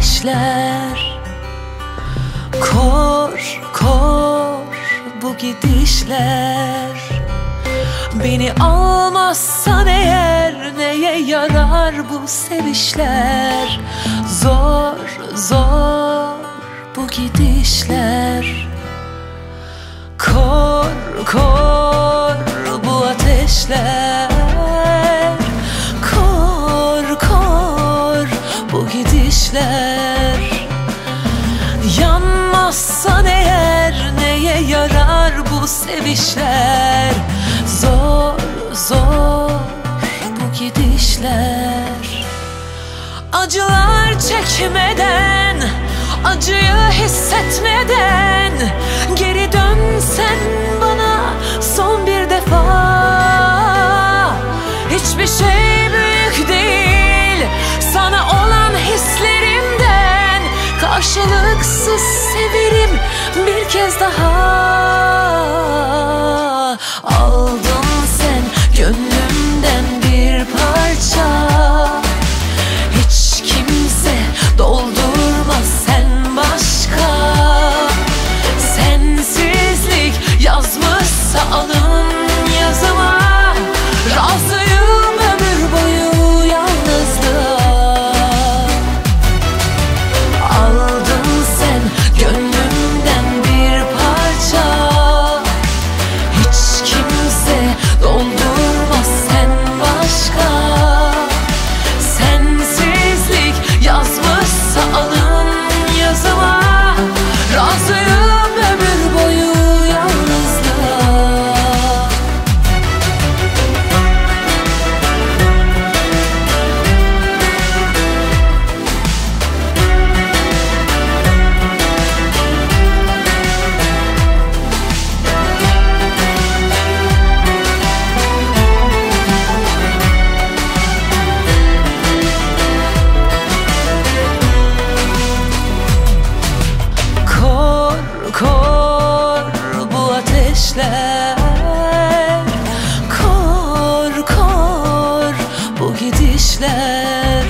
gidişler. Kor kor bu gidişler. Beni almazsan eğer neye yarar bu sevişler? Zor zor bu gidişler. Kor kor bu ateşler. Kor kor bu gidişler. Yanmazsan eğer neye yarar bu sevişler? Zor zor bu gidişler. Acılar çekmeden, acıyı hissetmeden geri dönsen bana son bir defa. Hiçbir şey büyük değil sana olan hislerimden. Karşılıksız severim bir kez daha. Aldın sen gönlümden bir parça. Hiç kimse doldurmaz sen başka. Sensizlik yazmışsa alın yazıma. Razıyım ömür boyu yalnızlığa. Aldın sen gönlümden bir parça. Hiç kimse doldurmaz sen başka. Sensizlik yazmışsa alın yazıma. Razıyım ömür boyu yalnızlığa. Kor kor bu ateşler. Kor kor bu gidişler.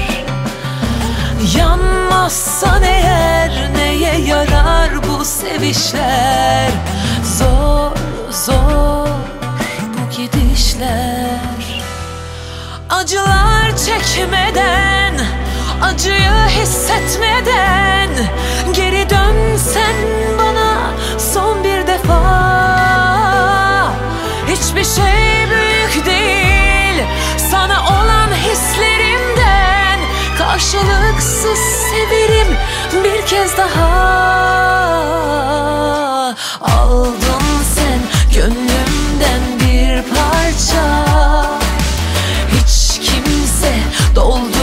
Yanmazsan eğer neye yarar bu sevişler? Zor zor bu gidişler. Acılar çekmeden, acıyı hissetmeden geri dönsen bana son bir defa. Hiçbir şey büyük değil sana olan hislerimden. Karşılıksız severim bir kez daha. Aldın sen gönlümden bir parça. Hiç kimse doldu